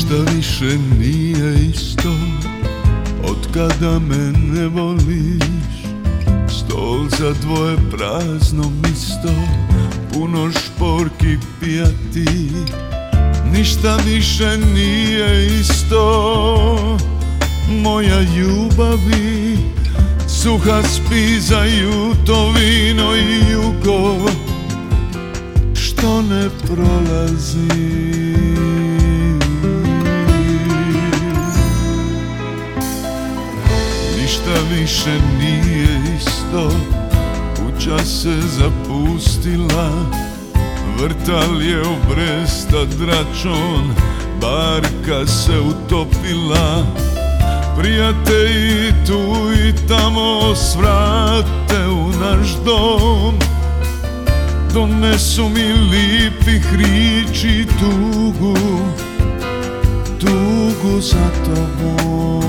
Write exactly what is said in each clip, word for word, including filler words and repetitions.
Ništa više nije isto od kada me ne voliš. Stol za dvoje prazno misto, puno šporki pijati. Ništa više nije isto, moja ljubavi. Suha spizaju to vino i jugo što ne prolazi. Ništa više nije isto, kuća se zapustila, vrtal je obresta dračon, barka se utopila. Prijatelji tu i tamo svrate u naš dom, donesu mi lipi hrići tugu, tugu za tobom.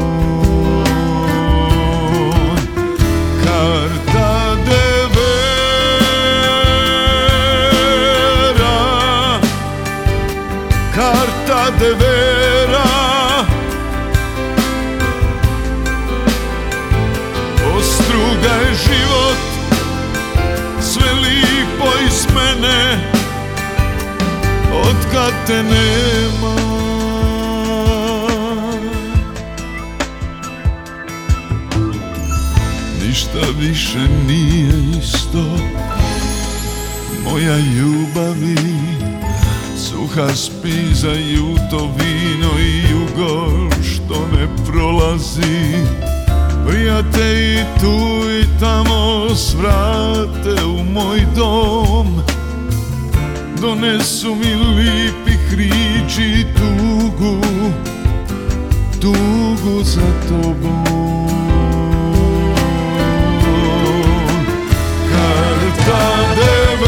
Carta de vera, carta de vera, ostruga je život, sve lipo iz mene, otkad te nema. Ništa više nije isto, moja ljubavi. Suha spizaju to vino i jugo što ne prolazi. Prijatelji tu i tamo svrate u moj dom, donesu mi lipi hrići tugu, tugu za tobom. Carta de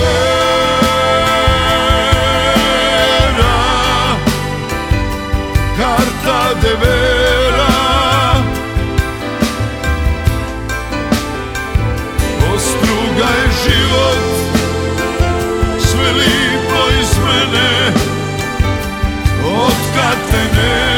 vera, carta de vera, ostruga je život, sve lipo iz mene, otkad te nema.